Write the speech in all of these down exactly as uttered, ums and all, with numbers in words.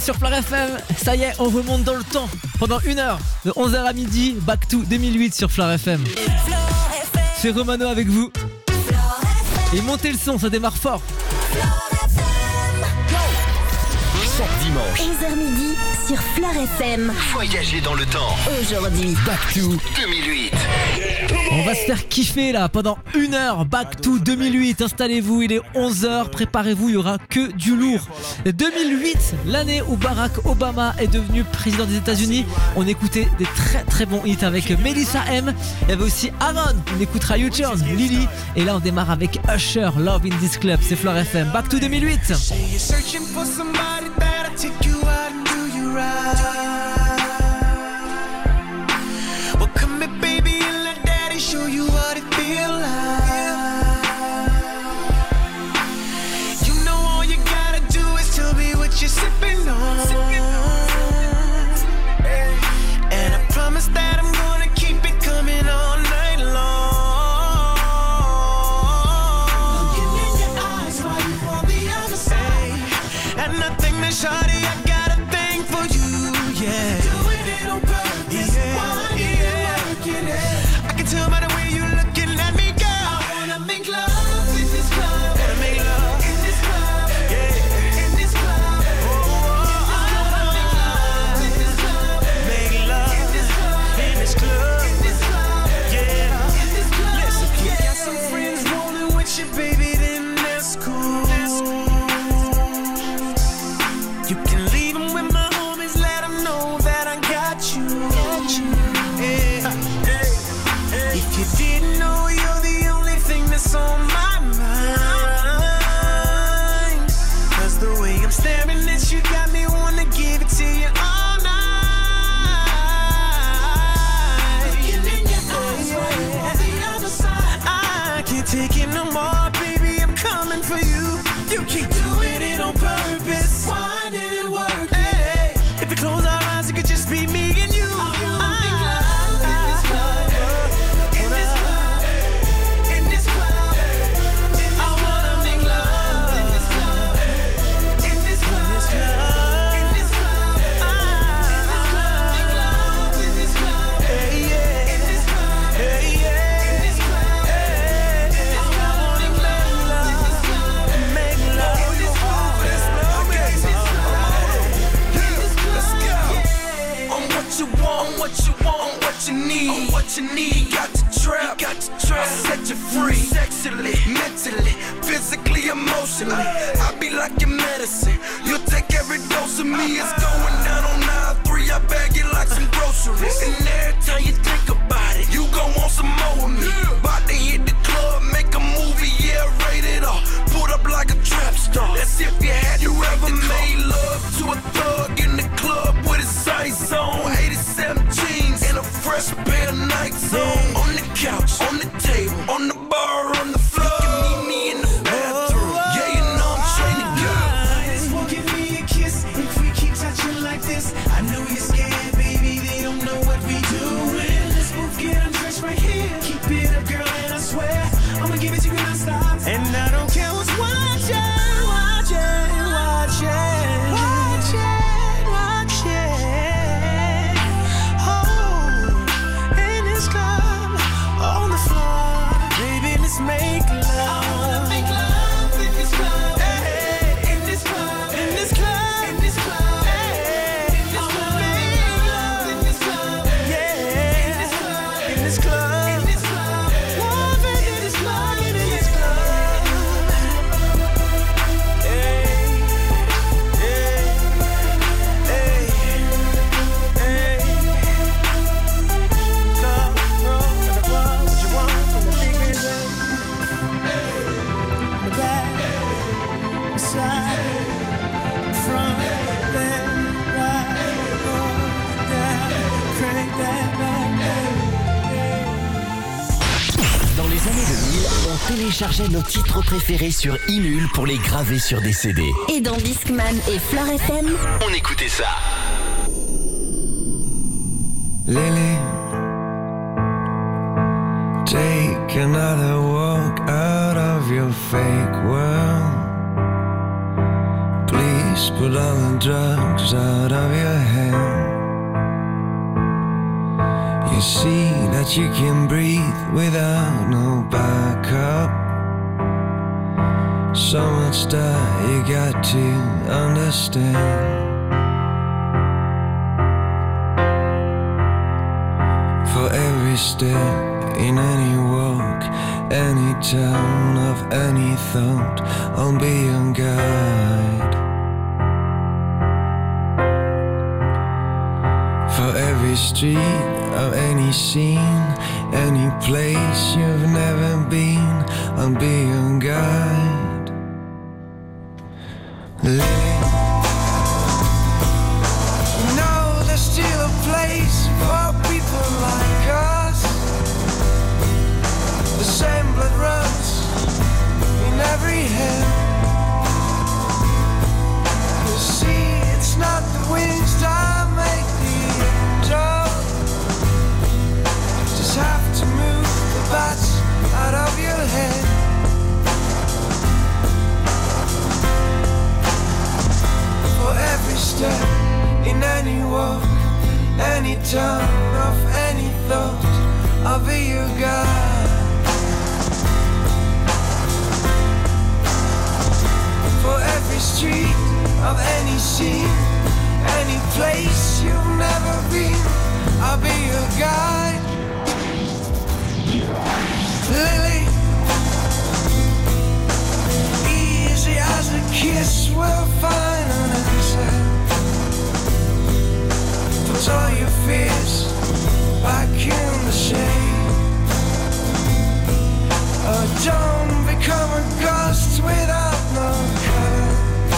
sur Fleur F M. Ça y est, on remonte dans le temps pendant une heure, de onze heures à midi. Back to deux mille huit sur Fleur F M. C'est Romano avec vous. Et montez le son, ça démarre fort. Chaque dimanche, onze heures midi sur Fleur F M. voyagez dans le temps. Aujourd'hui, Back to deux mille huit. On va se faire kiffer là pendant une heure. Back to deux mille huit. Installez-vous, il est onze heures. Préparez-vous, il y aura que du lourd. deux mille huit, l'année où Barack Obama est devenu président des États-Unis. On écoutait des très très bons hits avec Melissa M. Il y avait aussi Aaron. On écoutera U-Turn, Lily. Et là, on démarre avec Usher, Love in This Club. C'est Fleur F M. Back to deux mille huit. Take you out and do you right. Well, come here, baby, and let daddy show you what it feel like. You know all you gotta do is tell me what you're sipping on. And I promise that I'm gonna keep it coming all night long. Looking in your eyes while you on the other side. And nothing that shawty. You need, got to trap, got to trap, set you free, sexually, mentally, physically, emotionally. I be like your medicine. You'll take every dose of me. It's going down on nine three. I bag it like some groceries. And every time you think about it, you gon' want some more of me. About to hit the club, make a movie, yeah, rated R. Put up like a trap star. That's if you had you ever made love to a thug in the club with his ice on. eighty-seven jeans and a fresh pair of Nikes on. On the couch, on the table, on the bar, on the floor. You can meet me in the bathroom. Yeah, you know I'm trying to go. Just won't give me a kiss if we keep touching like this. I know you're scared, baby. They don't know what we doing. Let's both get undressed right here. Keep it up, girl, and I swear I'ma give it to you non-stop. And I don't care what's watching, watching, watching, watching, watching. Oh, in this club, on the floor, baby, let's make love. I wanna make love in this club, hey, in this club, in this club, in this club, hey, in this club. I wanna make love in this club, yeah, in this club, in this club, in this club. Love in this club, in this club. Hey, hey, hey, hey. Club, roll, and the club, what you want from the big and the the back, the side, the front, left, right, go down, crank that back. Dans les années deux mille, on téléchargeait nos titres préférés sur Inul pour les graver sur des C D. et dans Discman et Fleur F M, On écoutait ça. Lily, take another walk out of your fake world. Please put all the drugs out of your hand. You see that you can breathe without no backup. So much that you got to understand. For every step in any walk, any town of any thought, I'll be your guide. For every street of any scene, any place you've never been, I'll be your guide. Lily, no, there's still a place for people like us. The same blood runs in every head. You see, it's not the wings that make the angel. Just have to move the bats out of your head. For every step in any walk, any turn of any thought, I'll be your guide. For every street of any scene, any place you've never been, I'll be your guide. Lily, easy as a kiss, we'll find an answer. Put all your fears back in the shade. Oh, don't become a ghost without no color.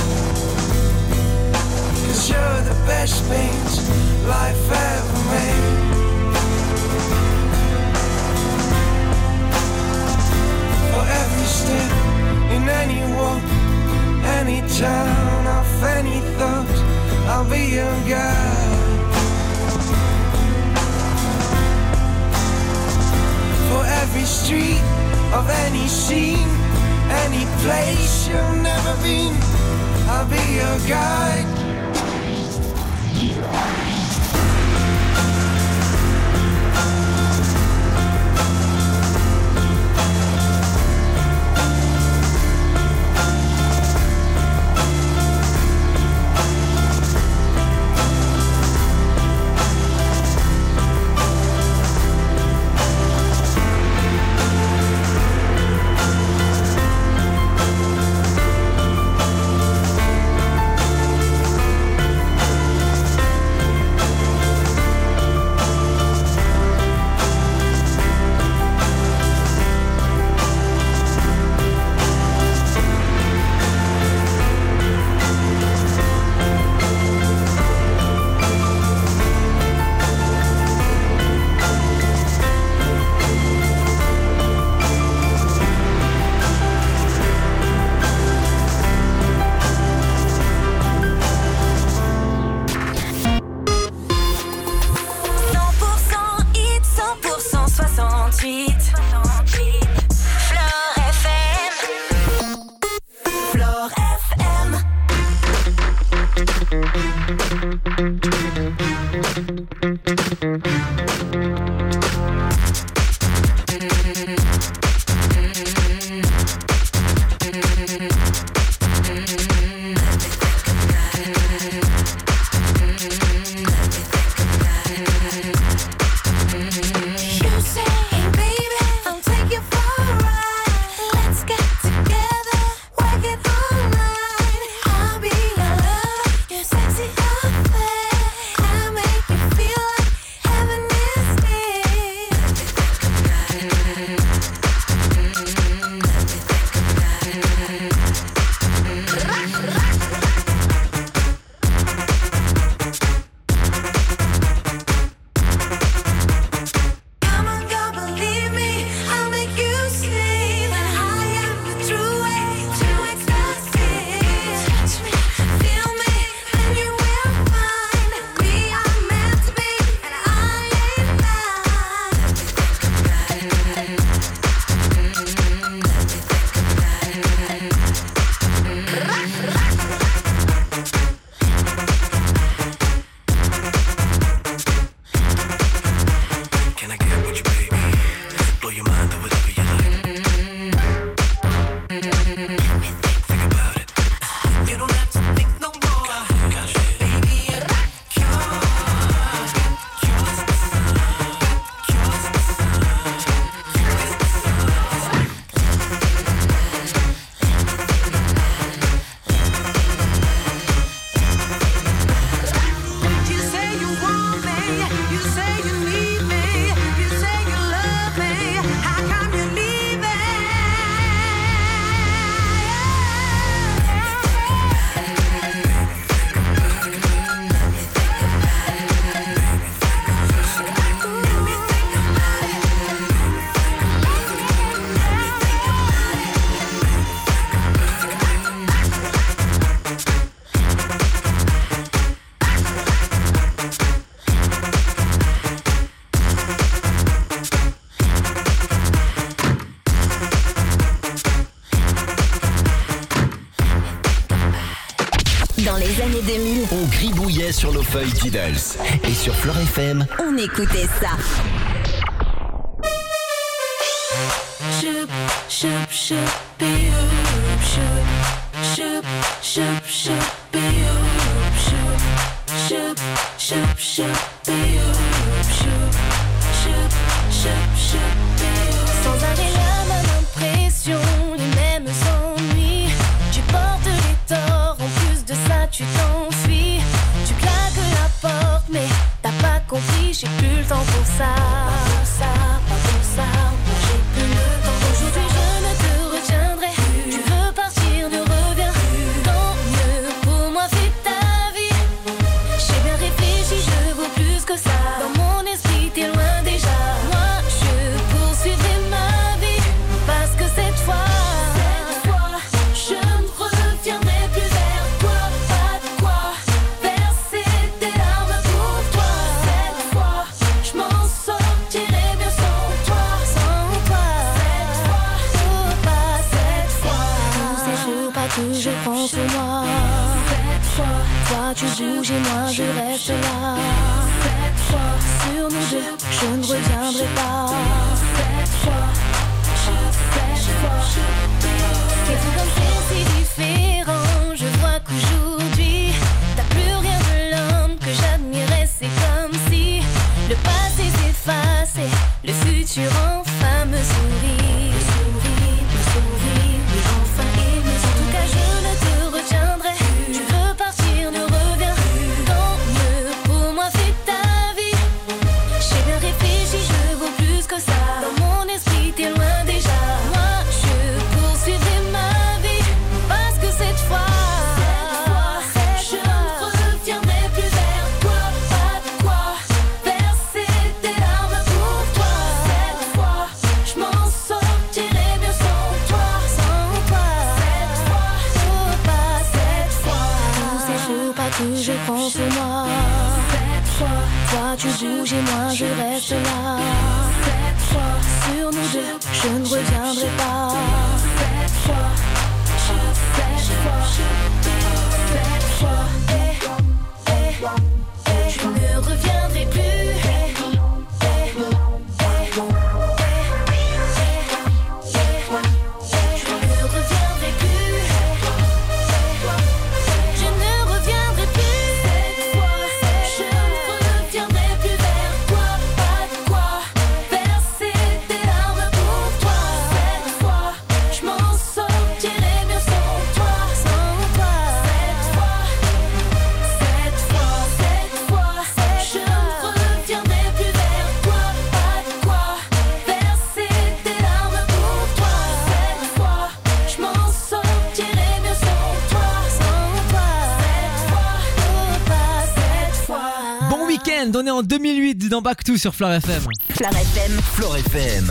Cause you're the best paint life ever made. For every step in any walk, any town of any thought, I'll be your guide. For every street of any scene, any place you've never been, I'll be your guide. années deux mille. On gribouillait sur nos feuilles Tidals. Et sur Fleur F M, On écoutait ça. Shoop, shoop, shoop, be-oop, shoop, shoop, shoop, shoop, be-oop, shoop, shoop, shoop, shoop, be-oop, shoop, shoop, shoop, shoop, be-oop. Sans arrêt la même impression, les mêmes ennuis. Tu portes les torts, en plus de ça tu t'enfuis. Tu claques la porte, mais t'as pas compris, j'ai plus le temps pour ça. Pas pour ça, pas pour ça, moi j'ai plus le temps. Aujourd'hui je ne te retiendrai plus. Tu veux partir, ne reviens plus. Tant mieux, pour moi fais ta vie. J'ai bien réfléchi, je vaux plus que ça. Dans mon esprit t'es loin déjà. Moi je poursuivrai ma vie. Parce que cette fois, cette fois, je ne reviendrai plus vers toi. Pas de quoi verser des larmes pour toi. Cette fois, je m'en sortirai bien sans toi. Sans toi, cette fois, oh pas cette fois. Tous ces jours, pas que je prends sur moi. Cette fois, toi tu bouges et moi je reste là. Cette fois, sur nous deux, je ne reviendrai pas. Cette fois, cette fois, c'est tout comme c'est si différent. Je vois qu'aujourd'hui, t'as plus rien de l'homme que j'admirais. C'est comme si le passé s'efface et le futur enfin me sourit. Me sourit, me sourit, oui enfin il me sourit. En tout cas je ne te retiendrai. Tu veux partir, ne reviens. Tant mieux, pour moi fais ta vie. J'ai bien réfléchi, je vaux plus que ça. Dans mon esprit t'es loin déjà. Moi je poursuivrai ma vie. Parce que cette fois, je ne reviendrai plus vers toi. Pas de quoi verser des larmes pour toi. Cette fois, je m'en sortirai mieux sans toi. Sans toi, cette fois, oh pas cette fois. Tous ces jours, pas que je prends sur moi. Cette fois, toi tu bouges et moi je reste là. Cette fois, sur nous deux, je ne reviendrai pas. Cette fois, cette fois, cette fois, eh, eh, eh, je ne reviendrai plus. Eh, eh, eh, eh, eh, eh, je ne reviendrai plus. Je ne reviendrai plus. Cette fois, je ne reviendrai plus vers toi. Pas de quoi verser des larmes pour toi. Cette fois, je m'en sortirai mieux sans toi. Sans toi. Cette fois, cette fois, cette fois, je ne reviendrai plus vers toi. Pas de quoi verser des larmes pour toi. Cette fois, je m'en sortirai mieux sans toi. Sans toi. Cette fois, oh pas cette fois. Bon week-end, on est en deux mille huit dans Back to sur Fleur F M. Fleur F M. Fleur F M.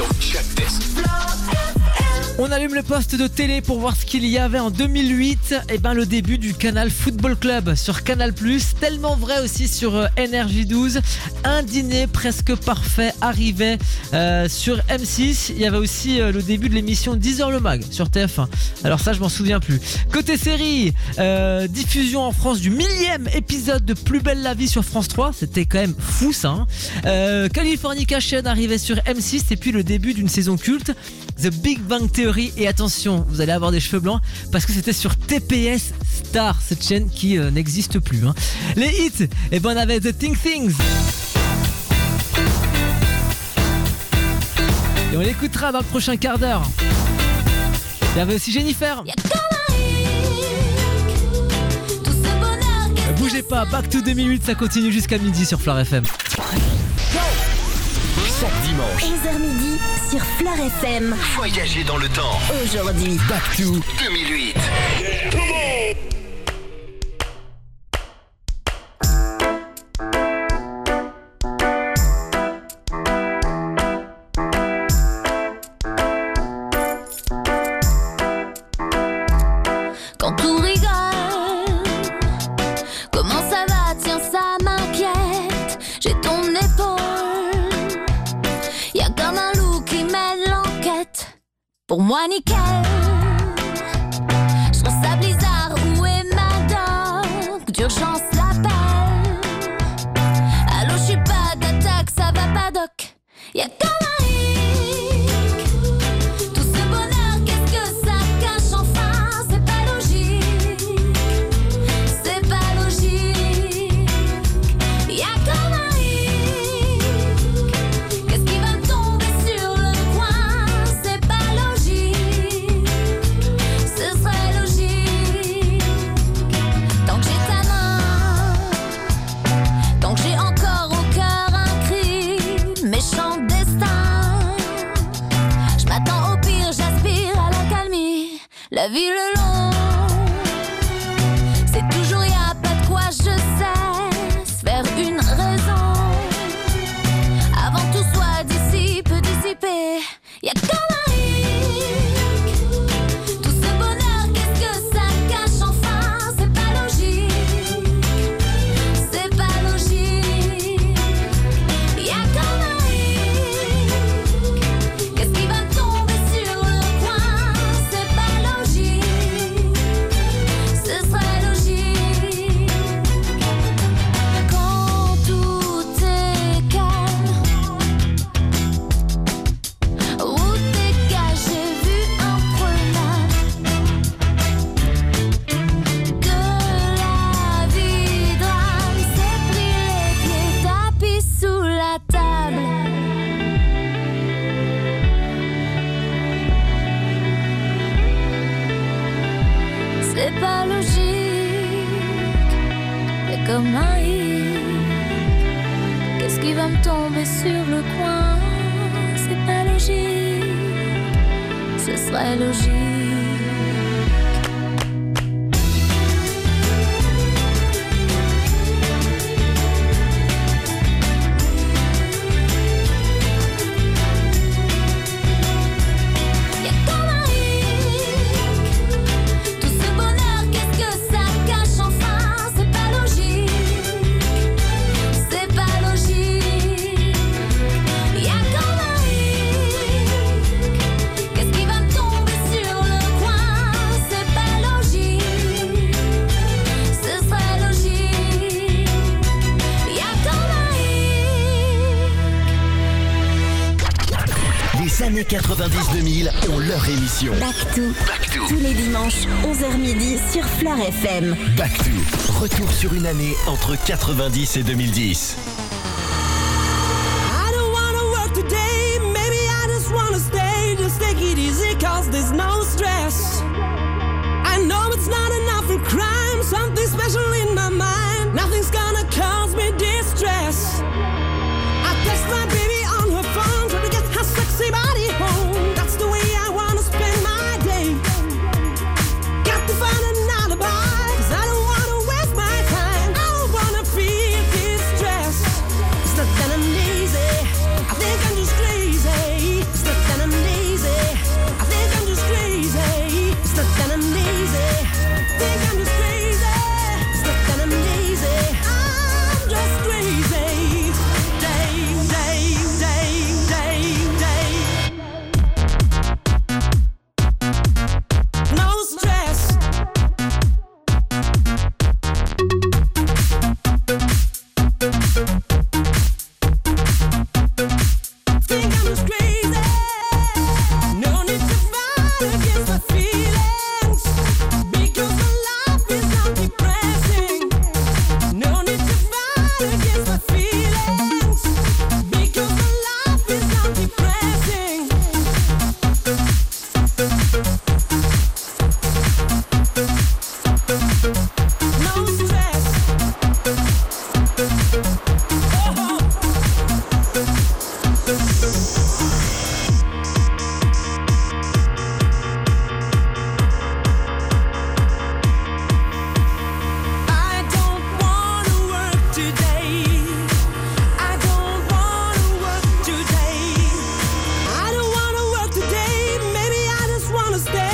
On allume le poste de télé pour voir ce qu'il y avait en deux mille huit. Et ben le début du Canal Football Club sur Canal plus. Tellement vrai aussi sur euh, N R J douze. Un dîner presque parfait arrivait euh, sur M six. Il y avait aussi euh, le début de l'émission dix heures le mag sur T F un. Alors ça je m'en souviens plus. Côté série, euh, diffusion en France du millième épisode de Plus belle la vie sur France trois. C'était quand même fou ça hein. euh, Californication arrivait sur M six. Et puis le début d'une saison culte, The Big Bang Theory. Et attention, vous allez avoir des cheveux blancs parce que c'était sur T P S Star, cette chaîne qui euh, n'existe plus hein. Les hits, et ben on avait The Think Things. Et on l'écoutera dans le prochain quart d'heure. Il y avait aussi Jennifer. Bougez pas, Back to deux mille huit, ça continue jusqu'à midi sur Fleur F M. Chaque dimanche, onze heures midi sur Fleur F M. voyagez dans le temps. Aujourd'hui, Back to deux mille huit. Quand tout rigole, comment ça va? Tiens, ça m'inquiète. J'ai ton épaule. Y'a comme un loup qui mène l'enquête. Pour moi, nickel. Je trouve ça bizarre, où est ma dot? d'urgence l'appelle. Allô, je suis pas d'attaque, ça va pas doc. Y'a comme un hic. Tout ce bonheur, qu'est-ce que ça cache enfin? C'est pas logique, c'est pas logique. Y'a comme un hic. Qu'est-ce qui va me tomber sur le coin? C'est pas logique, ce serait logique. Tant que j'ai ta main, tant que j'ai encore au cœur un cri, méchant destin. Je m'attends au pire, j'aspire à la calmie. La vie le long, c'est toujours y'a pas de quoi je cesse. Faire une raison, avant tout soit dissipe, dissipé. Y'a comme un hic. Tout ce bonheur, qu'est-ce que ça cache enfin? C'est pas logique, c'est pas logique. Y'a comme un hic. Qu'est-ce qui va me tomber sur le coin? C'est pas logique, ce serait logique. Quand tout est calme, route dégagée, vue imprenable, que la vie drame s'est pris les pieds, tapis sous la table. C'est pas logique, mais comme un hic. Qu'est-ce qui va me tomber sur le coin? C'est pas logique, ce serait logique. Y'a comme un hic. Tout ce bonheur, qu'est-ce que ça cache enfin? C'est pas logique, c'est pas logique. Y'a comme un hic. Qu'est-ce qui va me tomber sur le coin? C'est pas logique, ce serait logique. Y'a comme un hic. Les années quatre-vingt-dix deux mille ont leur émission. Back to. Tous les dimanches, onze heures midi sur Fleur F M. Back to. Retour sur une année entre quatre-vingt-dix et deux mille dix. I don't wanna work today, maybe I just wanna stay. Just take it easy cause there's no stress. I know it's not enough for crime, something special in my mind. Nothing's gonna cause me distress. I text my baby on her phone, try to get her sexy body home. That's the way I wanna spend my day. Got to find an alibi, cause I don't wanna waste my time. I don't wanna feel distress. It's not that I'm lazy, I think I'm just crazy. It's not that I'm lazy, I think I'm just crazy. It's not that I'm lazy, I think I'm just crazy. It's not that I'm lazy, I'm just crazy. Day, day, day, day, day. No stress. Think I'm just crazy. No need to fight against my feelings, because my life is not depressing. No need to fight against my feelings, because my life is not depressing. No stress. Oh. I don't wanna work today. I don't wanna work today. I don't wanna work today. Maybe I just wanna stay.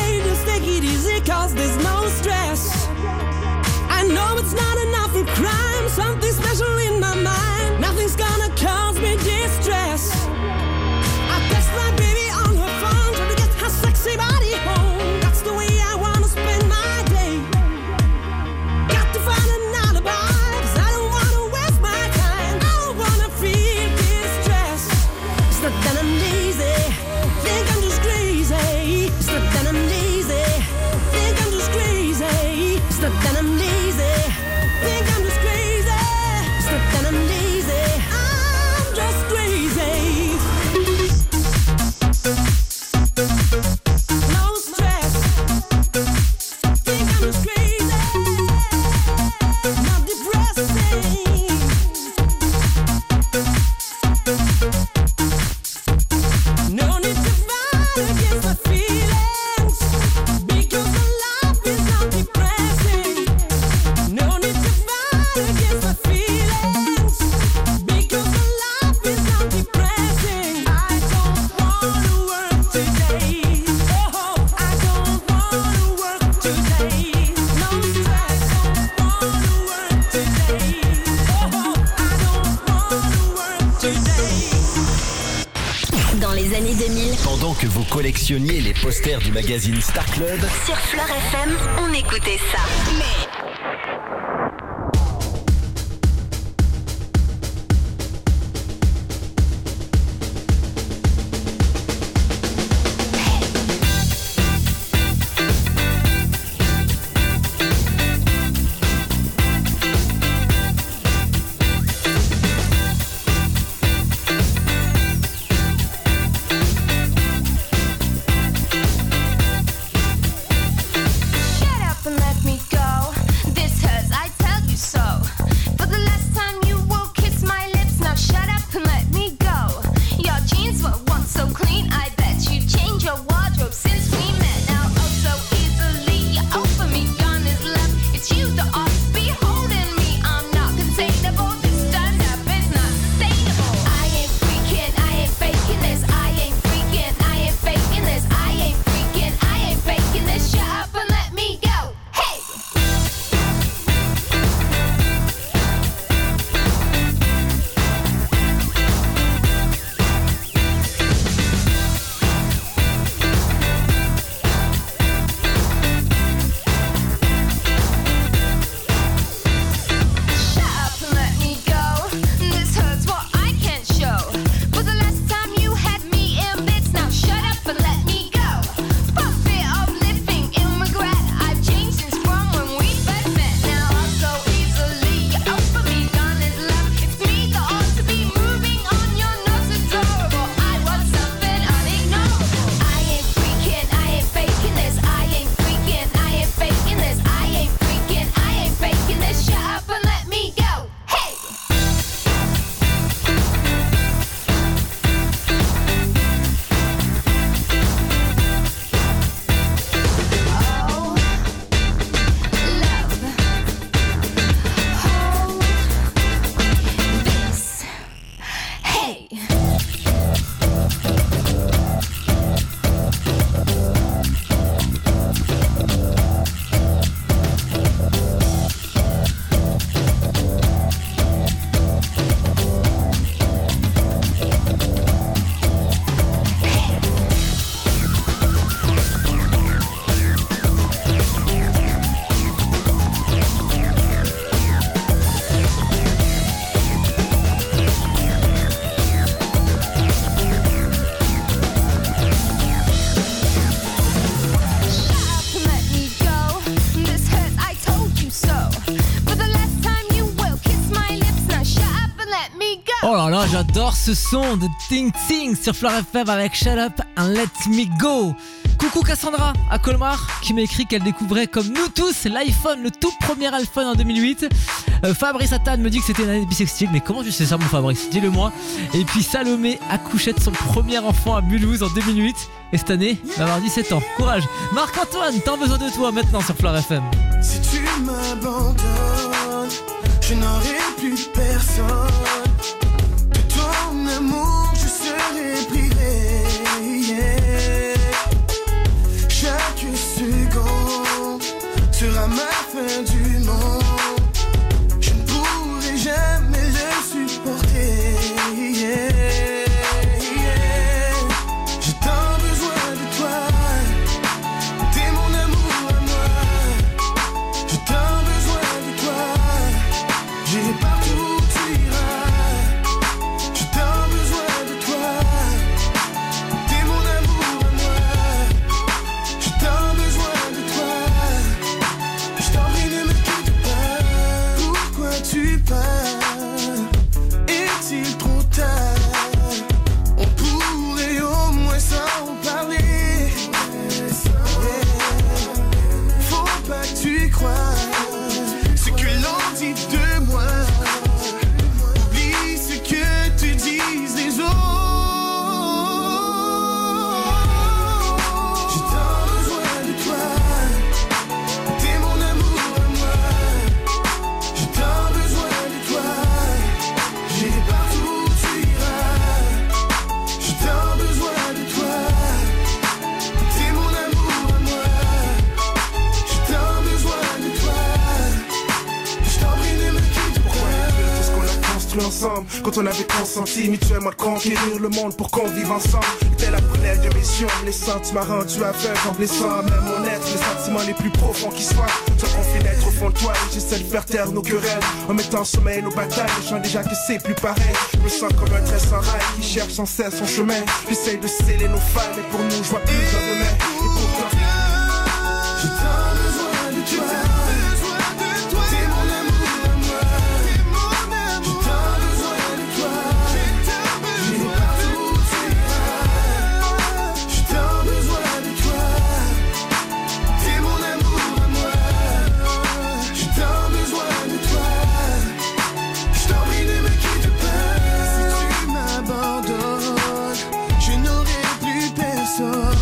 collectionniez les posters du magazine Star Club? Sur Fleur F M, on écoutait ça. Mais... Oh là là, j'adore ce son de Ting Ting sur Fleur F M avec Shut Up and Let Me Go. Coucou Cassandra à Colmar qui m'a écrit qu'elle découvrait comme nous tous l'iPhone, le tout premier iPhone en deux mille huit. euh, Fabrice Attan me dit que c'était une année bissextile. Mais comment tu sais ça mon Fabrice? Dis-le moi. Et puis Salomé accouchait de son premier enfant à Mulhouse en deux mille huit. Et cette année, il va avoir dix-sept ans. Courage. Marc-Antoine, t'as besoin de toi maintenant sur Fleur F M. Si tu m'abandonnes, je n'aurai plus personne. De ton amour, je serai privé. Yeah. Chaque seconde sera ma fin du monde. Je ne pourrai jamais le supporter. Yeah. J'ai tant besoin de toi. T'es mon amour à moi. J'ai tant besoin de toi. J'irai partout où tu iras. J'ai tant besoin de toi. T'es mon amour à moi. J'ai tant besoin de toi. Je t'en prie, ne me ensemble. Quand on avait consenti mutuellement de conquérir le monde pour qu'on vive ensemble. T'es la prunelle de mes yeux, les sentiments rendus aveugles en blessant même honnête. Les sentiments les plus profonds qui soient. Toi qu'on fait naître au fond de toi et j'essaie de faire taire nos querelles. En mettant en sommeil nos batailles, je sens déjà que c'est plus pareil. Je me sens comme un trait sans rail qui cherche sans cesse son chemin. J'essaie de sceller nos failles, mais pour nous je vois plus un demain. Et pourtant j'ai tant besoin de toi. T'es mon amour à moi. J'ai tant besoin de toi. J'ai partout où tu iras. J'ai tant besoin de toi. T'es mon amour à moi. J'ai tant besoin de toi. Je t'en prie ne me quitte pas. Si tu m'abandonnes, je n'aurai plus personne.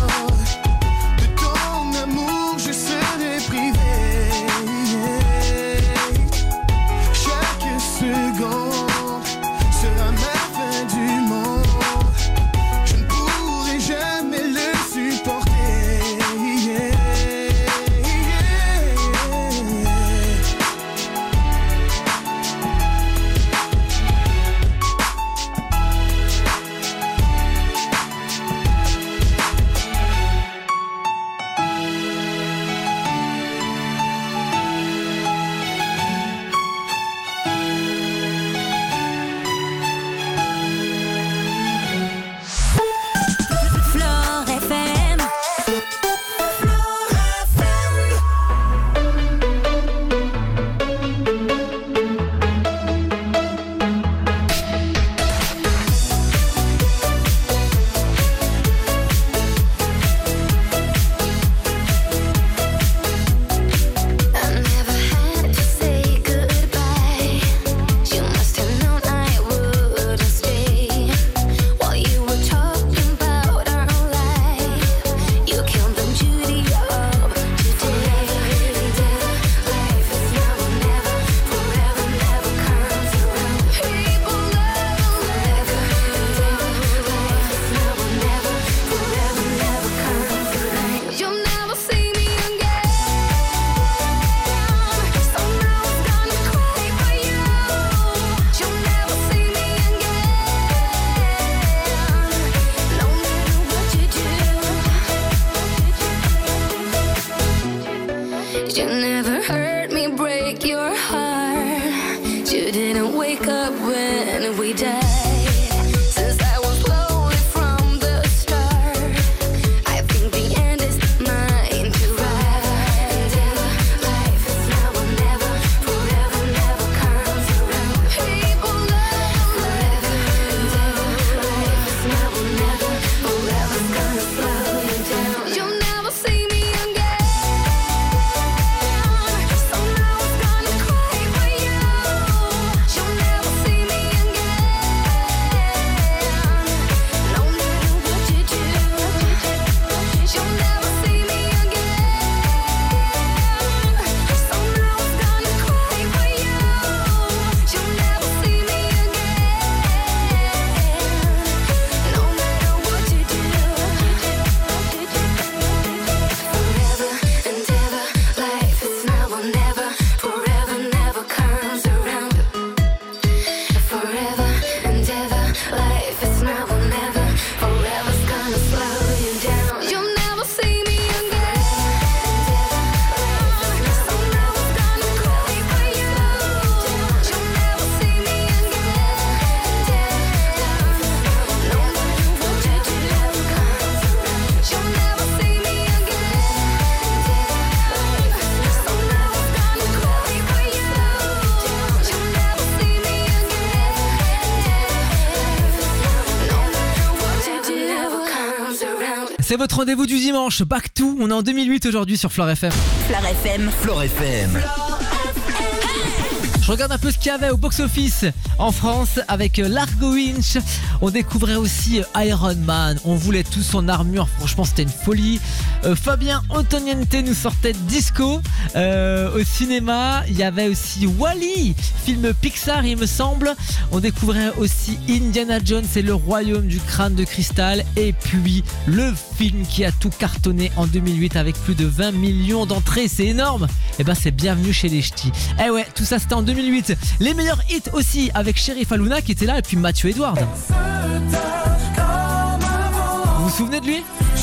C'est votre rendez-vous du dimanche, Back to, on est en deux mille huit aujourd'hui sur Flore F M. Flore F M. Flore F M. Je regarde un peu ce qu'il y avait au box-office en France avec Largo Winch. On découvrait aussi Iron Man. On voulait tous son armure. Franchement, c'était une folie. Euh, Fabien Antoniente nous sortait Disco. Euh, au cinéma, il y avait aussi Wall-E, film Pixar, il me semble. On découvrait aussi Indiana Jones et le royaume du crâne de cristal. Et puis, le film qui a tout cartonné en deux mille huit avec plus de vingt millions d'entrées. C'est énorme. Et ben, c'est Bienvenue chez les Ch'tis. Eh ouais, tout ça, c'était en deux mille huit. mille huit. Les meilleurs hits aussi avec Sheriff Aluna qui était là et puis Mathieu Edward. Vous vous souvenez de lui ?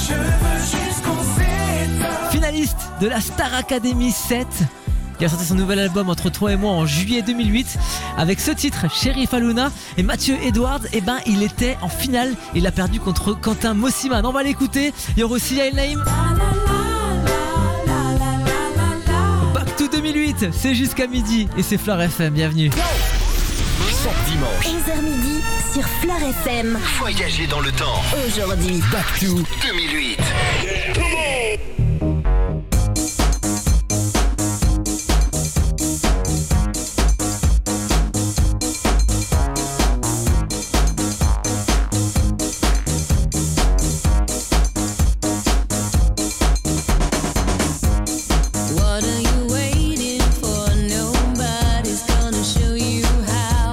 Finaliste de la Star Academy sept. Il a sorti son nouvel album Entre toi et moi en juillet deux mille huit avec ce titre Sheriff Aluna. Et Mathieu Edward, eh ben, il était en finale. Il a perdu contre Quentin Mossiman. On va l'écouter. Il y aura aussi Yael Naïm. Back to deux mille huit, c'est jusqu'à midi et c'est Fleur F M. Bienvenue. Chaque dimanche, onze heures midi sur Fleur F M. voyagez dans le temps. Aujourd'hui, Back to deux mille huit. What are you waiting for? Nobody's gonna show you how.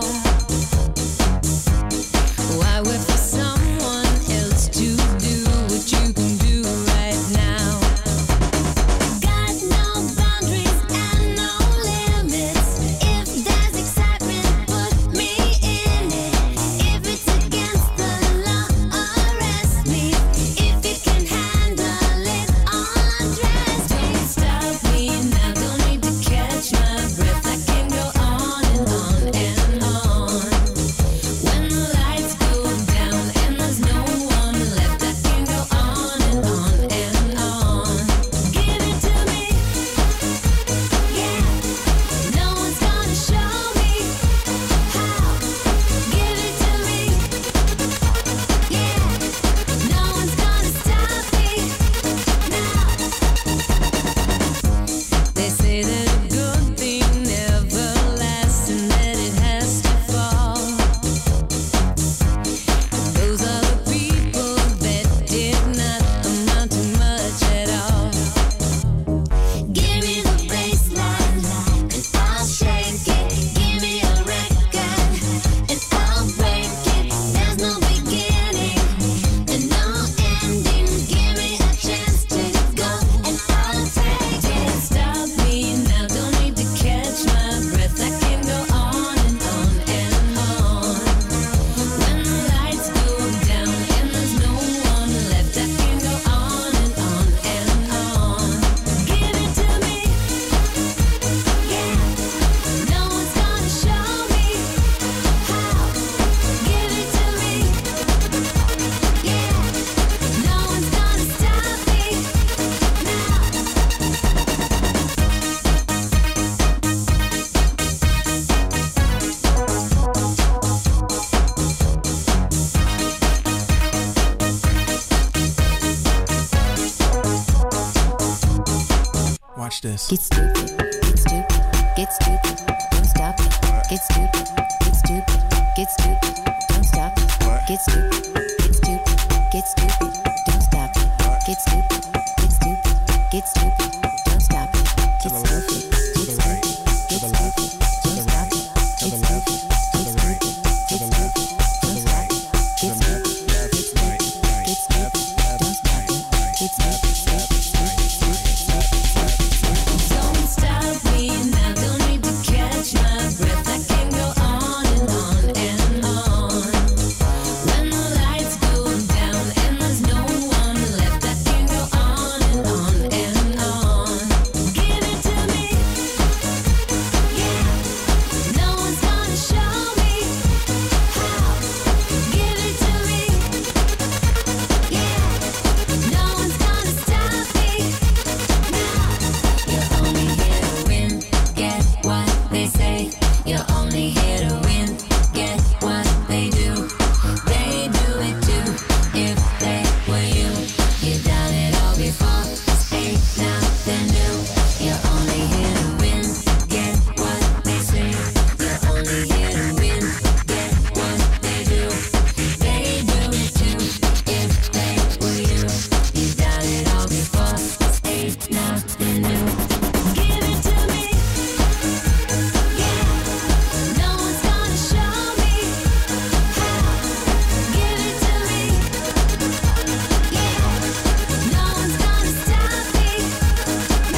Why wait for someone else to do what you can do right now? Got no boundaries and no limits. If there's excitement, put me in it. If it's against the law, arrest me. If you can handle it, undress me. Don't stop me now, don't need to catch my breath. I can go on and on and on. When the lights go down and there's no one left, I can go on and on and on. Give it to me, yeah. No one's gonna show me how. Give it to me, yeah. No one's gonna stop me now. They say that a good thing never lasts and that it has to fall. Those are the people that did not amount to much at all. Give me the baseline and I'll shake it. Give me a record and I'll break it. There's no beginning and no ending. Give me a chance to go and I'll take it. Stop me now, don't need to catch my breath. I can go on and on and on. When the lights go down and there's no one left, I can go on and on and on. Give it to me, yeah. No one's gonna show me how. Give it to me, yeah. No one's gonna stop me Watch this. Get stupid, get stupid, get stupid, don't stop it. Get stupid, get stupid, get stupid, don't stop it. Get stupid, get stupid, get stupid, don't stop it. Get stupid, get stupid, get stupid, don't stop it. Get stupid, get stupid, get stupid, don't stop it. Get stupid, get stupid, get stupid, don't stop it. Get stupid, get stupid, get stupid, don't stop it. Get stupid, stupid, stupid, stupid. Don't stop me now, don't need to catch my breath. I can go on and on and on. When the lights go down and there's no one left, I can go on and on and on. Give it to me, yeah. No one's gonna show me how. Give it to me, yeah. No one's gonna stop me now. You're only here to win, get what they say. You're only here to win, get what they do. They do it too, if they were you. You've done it all before, this ain't nothing new. You're only here to win, get what they say. You're only here to win, get what they do. They do it too, if they were you. You've done it all before, this ain't nothing new. Give it to me, yeah. No one's gonna show me how. Give it to me, yeah. No one's gonna stop me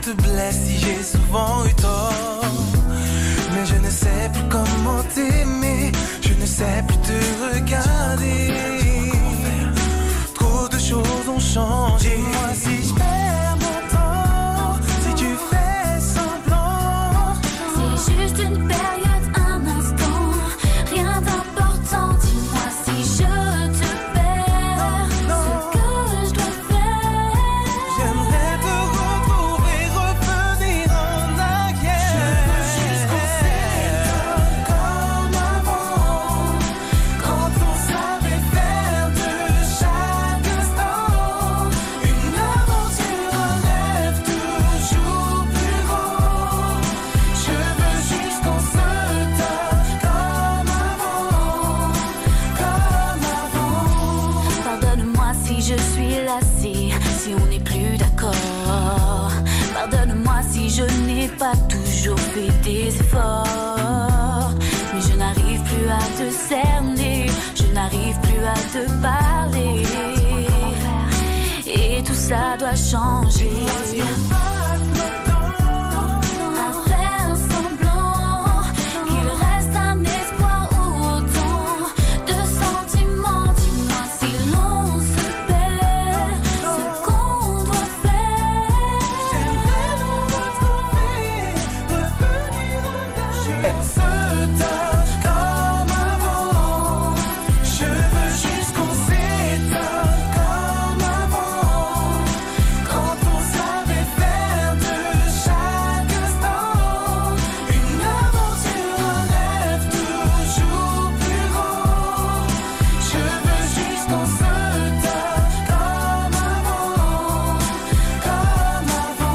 te blesse, si j'ai souvent eu tort. Mais je ne sais plus comment t'aimer, je ne sais plus te regarder. Trop de choses ont changé. Dis-moi si je perds mon temps, si tu fais semblant. C'est juste une période, un instant, rien d'important. Dis-moi si je te perds, ce que je dois faire. J'aimerais te retrouver, revenir en arrière. Je veux juste qu'on s'étonne comme avant, quand on savait faire de chaque instant une aventure, un rêve toujours plus grand. Je veux juste qu'on se donne comme avant, comme avant. Pardonne-moi si je suis lassée, si on n'est plus d'accord. Pardonne-moi si je n'ai pas toujours fait des efforts. Mais je n'arrive plus à te cerner, je n'arrive plus à te parler. Et tout ça doit changer. À faire semblant qu'il reste un espoir ou autant de sentiments. Dis-moi si l'on se perd, ce qu'on doit faire. J'aimerais nous retrouver, revenir en arrière. On se donne comme avant. Je veux juste qu'on s'étonne comme avant, quand on savait faire de chaque instant une aventure, un rêve toujours plus grand. Je veux juste qu'on se donne comme avant, comme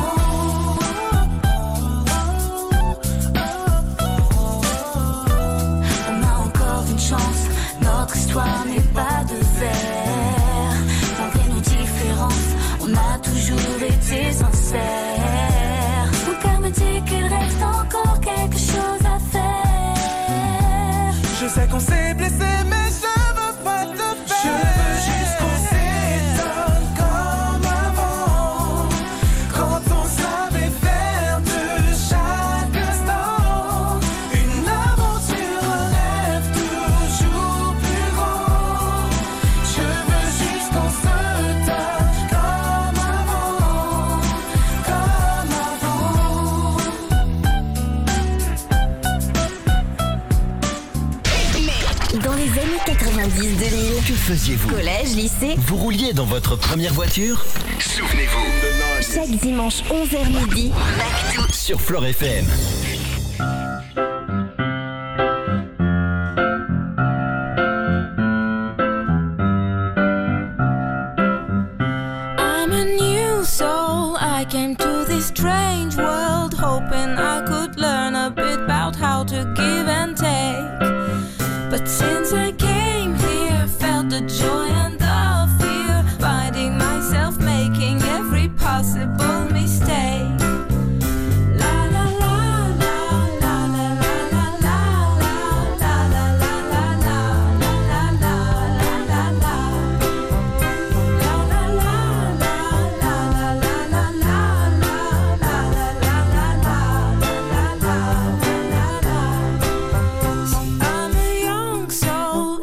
avant. On a encore une chance, notre histoire n'est pas de verre. Malgré nos différences, on a toujours été sincères. Mon cœur me dit qu'il reste encore quelque chose à faire. Je sais qu'on s'est blessé, mais je veux pas te faire. Je veux juste qu'on s'étonne comme avant, quand on savait faire de chaque instant une aventure, un rêve toujours plus grand. Je veux juste qu'on se donne comme avant, comme avant. Dans les années quatre-vingt-dix deux mille, Que faisiez-vous? collège, lycée, Vous rouliez dans votre première voiture? Souvenez-vous. chaque dimanche onze heures midi, Back to Sur Flore F M. I'm a new soul. I came to this strange world hoping I could learn a bit about how to give and take. But since I came here, felt the joy and the fear, finding myself making every possible mistake. La la la la la la la la la la la la la la la la la la. I'm a young soul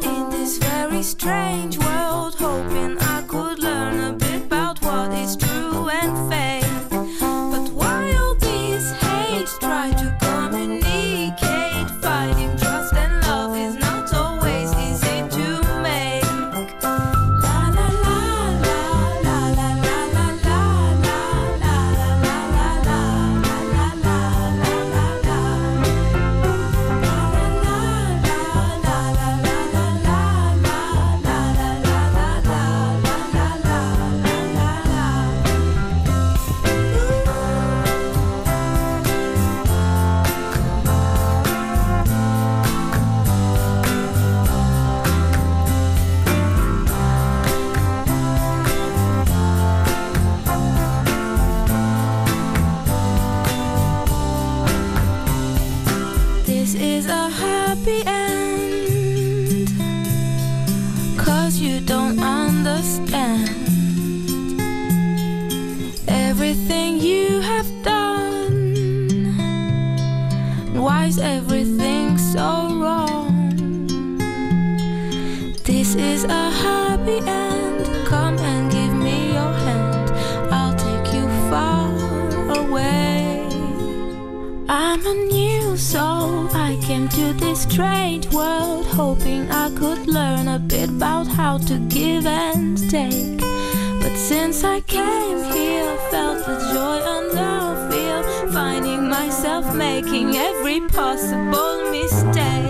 Why is everything so wrong? This is a happy end. Come and give me your hand. I'll take you far away. I'm a new soul. I came to this strange world hoping I could learn a bit about how to give and take. But since I came here, felt the joy and now fear, finding myself making every possible mistake.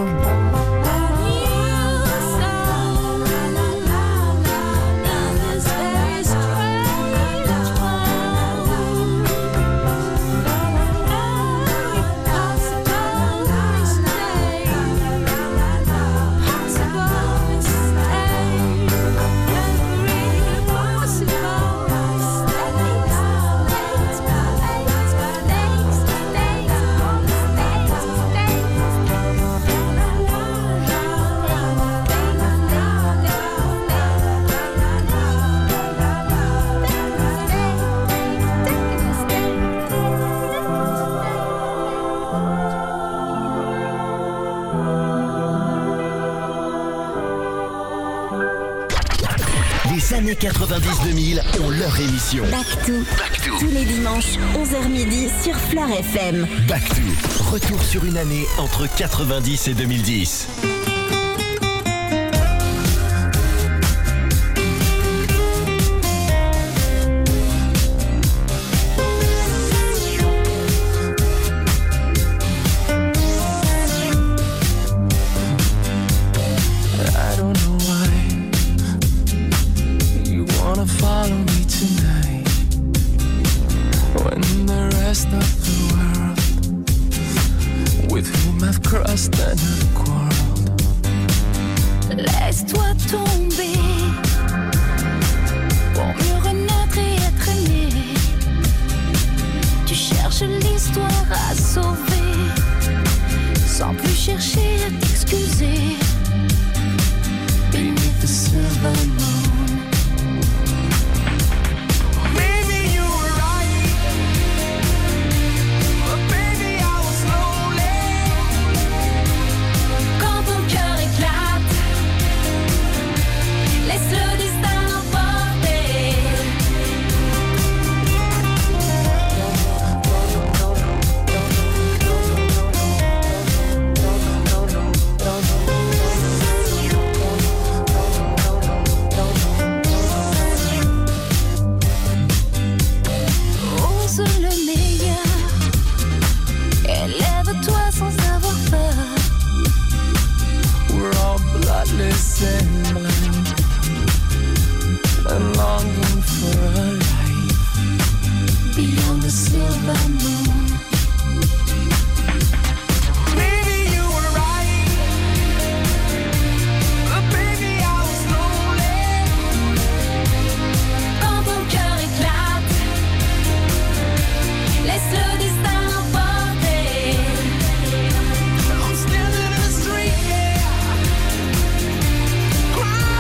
Les années quatre-vingt-dix deux mille ont leur émission. Back to. Back to. Tous les dimanches, onze heures midi sur Fleur F M. Back to. Retour sur une année entre quatre-vingt-dix et deux mille dix. Laisse-toi tomber pour mieux renaître et être aimé. Tu cherches l'histoire à sauver sans plus chercher à t'excuser. Beneath the silver moon. Maybe you were right, but baby I was lonely. Quand ton cœur éclate, laisse le destin l'emporter. Ose le meilleur, élève-toi sans avoir peur. We're all bloodless and blind and longing for a life Beyond the silver moon. Maybe you were right, but baby I was lonely. Quand ton cœur éclate, laisse le destin l'emporter. I'm standing in the street, yeah, crying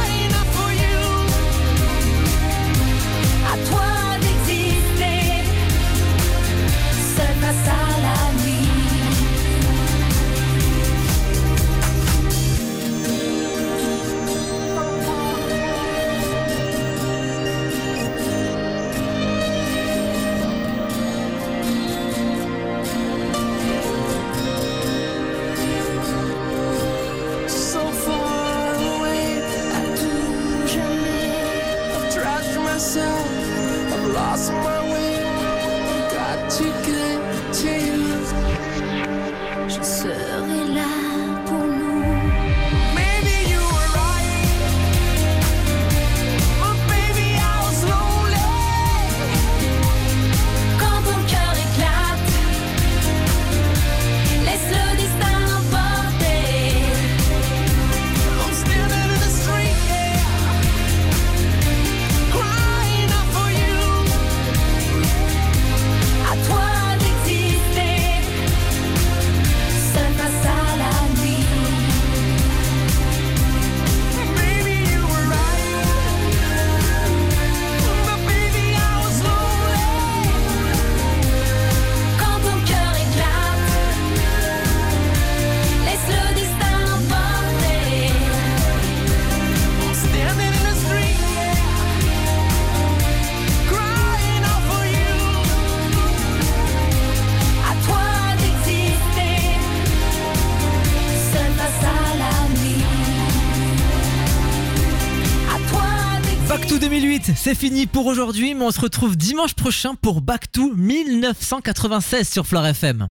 Back to deux mille huit, c'est fini pour aujourd'hui, mais on se retrouve dimanche prochain pour Back to mille neuf cent quatre-vingt-seize sur Flore F M.